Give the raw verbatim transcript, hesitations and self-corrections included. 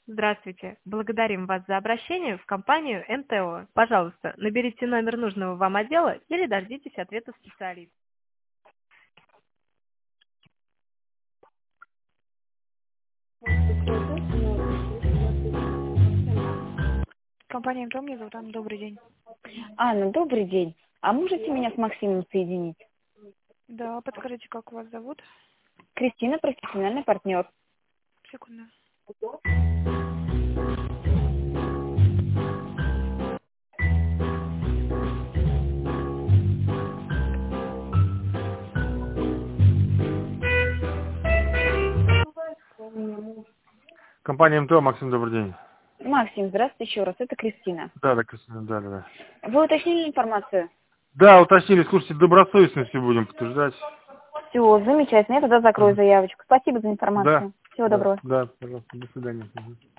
Здравствуйте. Благодарим вас за обращение в компанию эн тэ о. Пожалуйста, наберите номер нужного вам отдела или дождитесь ответа специалиста. Компания МТО, меня зовут Анна, добрый день. Анна, добрый день. А можете меня с Максимом соединить? Да, подскажите, как вас зовут? Кристина, профессиональный партнер. Секунду. Компания МТО, Максим, добрый день. Максим, здравствуйте еще раз. Это Кристина. Да, да, Кристина, да, да, да. Вы уточнили информацию? Да, уточнили, слушайте, добросовестностью будем подтверждать. Все, замечательно. Я тогда закрою заявочку. Спасибо за Да, информацию. Всего да, доброго. да, пожалуйста, до свидания.